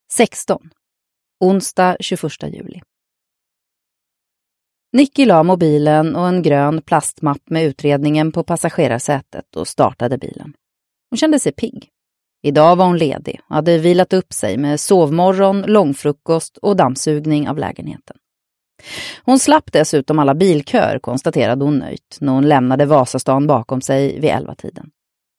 16. Onsdag 21 juli. Nicky la mobilen och en grön plastmapp med utredningen på passagerarsätet och startade bilen. Hon kände sig pigg. Idag var hon ledig och hade vilat upp sig med sovmorgon, långfrukost och dammsugning av lägenheten. Hon slapp dessutom alla bilköer, konstaterade hon nöjt när hon lämnade Vasastan bakom sig vid 11-tiden.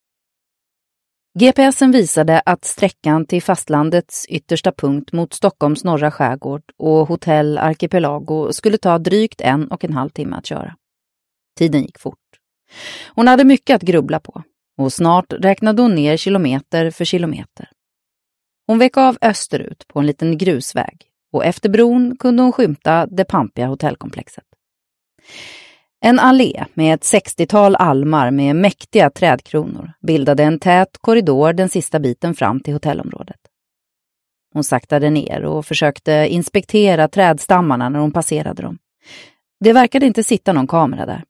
GPSen visade att sträckan till fastlandets yttersta punkt mot Stockholms norra skärgård och hotell Archipelago skulle ta drygt 1,5 timme att köra. Tiden gick fort. Hon hade mycket att grubbla på och snart räknade hon ner kilometer för kilometer. Hon vek av österut på en liten grusväg och efter bron kunde hon skymta det pampiga hotellkomplexet. En allé med ett 60-tal almar med mäktiga trädkronor bildade en tät korridor den sista biten fram till hotellområdet. Hon saktade ner och försökte inspektera trädstammarna när hon passerade dem. Det verkade inte sitta någon kamera där.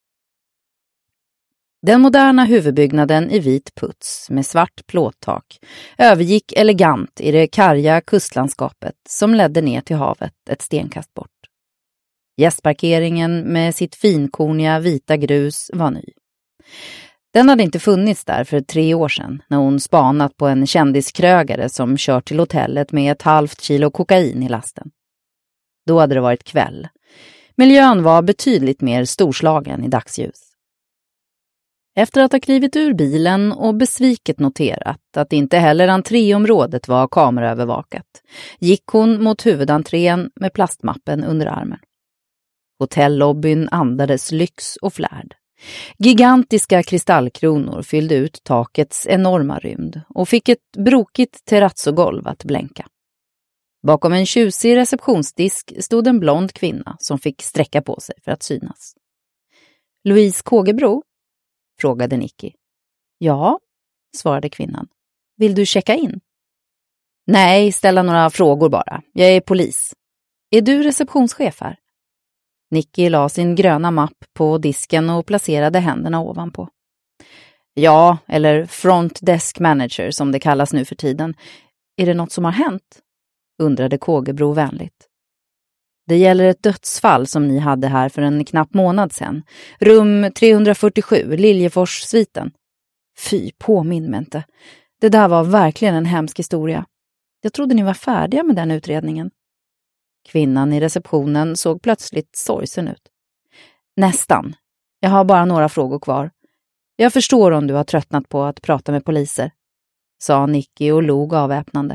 Den moderna huvudbyggnaden i vit puts med svart plåttak övergick elegant i det karga kustlandskapet som ledde ner till havet ett stenkast bort. Gästparkeringen med sitt finkorniga vita grus var ny. Den hade inte funnits där för 3 år sedan när hon spanat på en kändiskrögare som kört till hotellet med 1/2 kilo kokain i lasten. Då hade det varit kväll. Miljön var betydligt mer storslagen i dagsljus. Efter att ha klivit ur bilen och besviket noterat att inte heller entréområdet var kameraövervakat gick hon mot huvudentrén med plastmappen under armen. Hotellobbyn andades lyx och flärd. Gigantiska kristallkronor fyllde ut takets enorma rymd och fick ett brokigt terrazzogolv att blänka. Bakom en tjusig receptionsdisk stod en blond kvinna som fick sträcka på sig för att synas. Louise Kågebro? Frågade Nicky. Ja, svarade kvinnan. Vill du checka in? Nej, ställa några frågor bara. Jag är polis. Är du receptionschef här? Nicky la sin gröna mapp på disken och placerade händerna ovanpå. Ja, eller front desk manager som det kallas nu för tiden. Är det något som har hänt? Undrade Kågebro vänligt. Det gäller ett dödsfall som ni hade här för en knapp månad sedan. Rum 347, Liljefors-sviten. Fy, påminn mig inte. Det där var verkligen en hemsk historia. Jag trodde ni var färdiga med den utredningen. Kvinnan i receptionen såg plötsligt sorgsen ut. Nästan. Jag har bara några frågor kvar. Jag förstår om du har tröttnat på att prata med poliser, sa Nicky och log avväpnande.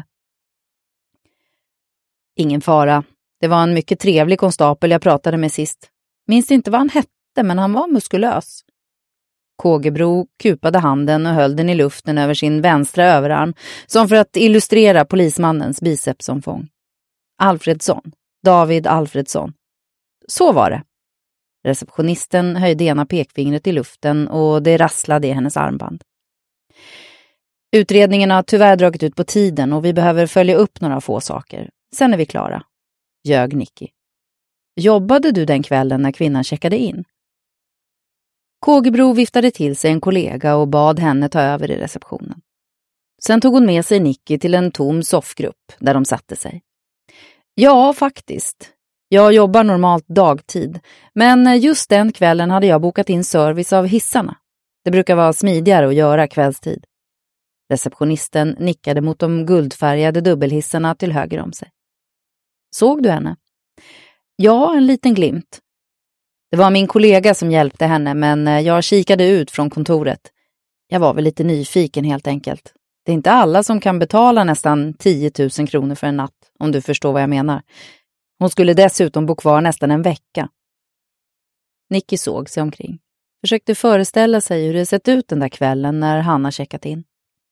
Ingen fara. Det var en mycket trevlig konstapel jag pratade med sist. Minns inte vad han hette, men han var muskulös. Kågebro kupade handen och höll den i luften över sin vänstra överarm som för att illustrera polismannens bicepsomfång. Alfredsson. David Alfredsson. Så var det. Receptionisten höjde ena pekfingret i luften och det rasslade i hennes armband. Utredningen har tyvärr dragit ut på tiden och vi behöver följa upp några få saker. Sen är vi klara. Ljög Nicky. Jobbade du den kvällen när kvinnan checkade in? Kågebro viftade till sig en kollega och bad henne ta över i receptionen. Sen tog hon med sig Nicky till en tom soffgrupp där de satte sig. Ja, faktiskt. Jag jobbar normalt dagtid, men just den kvällen hade jag bokat in service av hissarna. Det brukar vara smidigare att göra kvällstid. Receptionisten nickade mot de guldfärgade dubbelhissarna till höger om sig. Såg du henne? Ja, en liten glimt. Det var min kollega som hjälpte henne, men jag kikade ut från kontoret. Jag var väl lite nyfiken helt enkelt. Det är inte alla som kan betala nästan 10 000 kronor för en natt, om du förstår vad jag menar. Hon skulle dessutom bo kvar nästan en vecka. Nicky såg sig omkring. Försökte föreställa sig hur det sett ut den där kvällen när Hanna checkat in.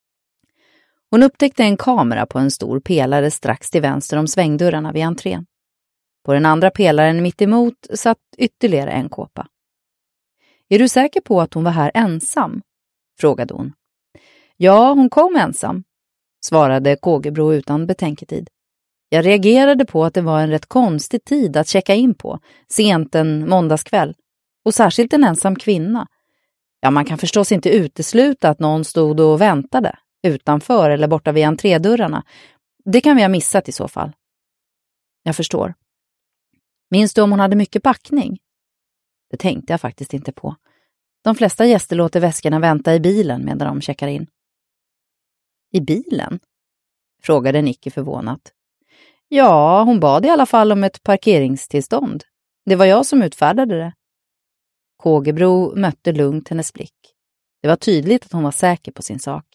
Hon upptäckte en kamera på en stor pelare strax till vänster om svängdörrarna vid entrén. På den andra pelaren mitt emot satt ytterligare en kåpa. Är du säker på att hon var här ensam? Frågade hon. Ja, hon kom ensam, svarade Kågebro utan betänketid. Jag reagerade på att det var en rätt konstig tid att checka in på, sent en måndagskväll. Och särskilt en ensam kvinna. Ja, man kan förstås inte utesluta att någon stod och väntade, utanför eller borta vid entrédörrarna. Det kan vi ha missat i så fall. Jag förstår. Minns du om hon hade mycket packning? Det tänkte jag faktiskt inte på. De flesta gäster låter väskorna vänta i bilen medan de checkar in. I bilen? Frågade Nicky förvånat. Ja, hon bad i alla fall om ett parkeringstillstånd. Det var jag som utfärdade det. Kågebro mötte lugnt hennes blick. Det var tydligt att hon var säker på sin sak.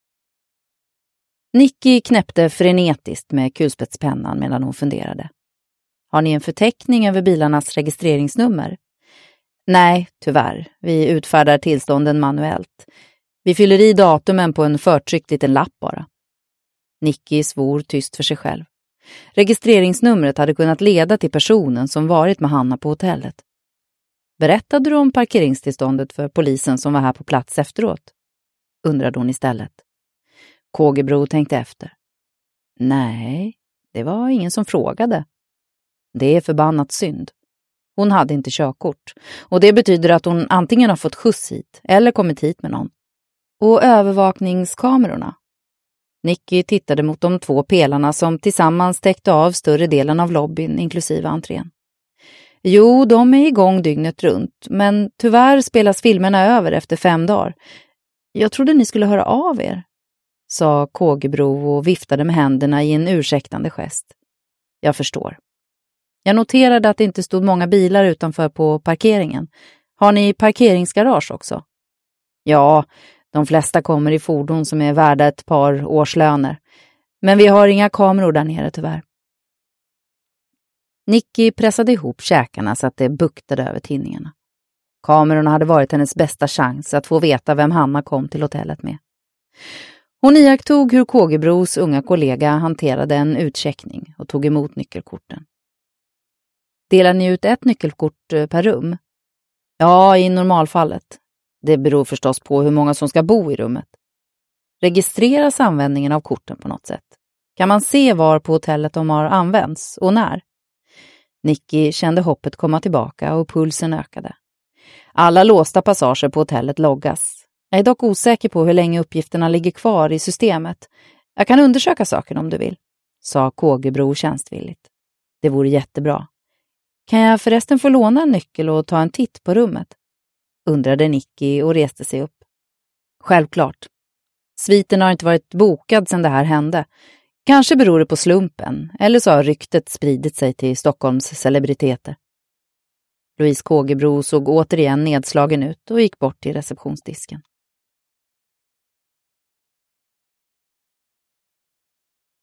Nicky knäppte frenetiskt med kulspetspennan medan hon funderade. Har ni en förteckning över bilarnas registreringsnummer? Nej, tyvärr. Vi utfärdar tillstånden manuellt. Vi fyller i datumen på en förtryckt liten lapp bara. Nicky svor tyst för sig själv. Registreringsnumret hade kunnat leda till personen som varit med Hanna på hotellet. Berättade du om parkeringstillståndet för polisen som var här på plats efteråt? Undrade hon istället. Kågebro tänkte efter. Nej, det var ingen som frågade. Det är förbannat synd. Hon hade inte körkort och det betyder att hon antingen har fått skjuts hit eller kommit hit med någon. Och övervakningskamerorna? Nicky tittade mot de 2 pelarna som tillsammans täckte av större delen av lobbyn inklusive entrén. Jo, de är igång dygnet runt, men tyvärr spelas filmerna över efter 5 dagar. Jag trodde ni skulle höra av er, sa Kågebro och viftade med händerna i en ursäktande gest. Jag förstår. Jag noterade att det inte stod många bilar utanför på parkeringen. Har ni parkeringsgarage också? Ja, de flesta kommer i fordon som är värda ett par årslöner. Men vi har inga kameror där nere tyvärr. Nicky pressade ihop käkarna så att det buktade över tinningarna. Kamerorna hade varit hennes bästa chans att få veta vem Hanna kom till hotellet med. Hon iakttog hur Kågebros unga kollega hanterade en utcheckning och tog emot nyckelkorten. Delar ni ut ett nyckelkort per rum? Ja, i normalfallet. Det beror förstås på hur många som ska bo i rummet. Registreras användningen av korten på något sätt? Kan man se var på hotellet de har använts och när? Nicky kände hoppet komma tillbaka och pulsen ökade. Alla låsta passager på hotellet loggas. Jag är dock osäker på hur länge uppgifterna ligger kvar i systemet. Jag kan undersöka saken om du vill, sa Kågebro tjänstvilligt. Det vore jättebra. Kan jag förresten få låna en nyckel och ta en titt på rummet? Undrade Nicky och reste sig upp. Självklart. Sviten har inte varit bokad sedan det här hände. Kanske beror det på slumpen, eller så har ryktet spridit sig till Stockholms celebriteter. Louise Kågebro såg återigen nedslagen ut och gick bort till receptionsdisken.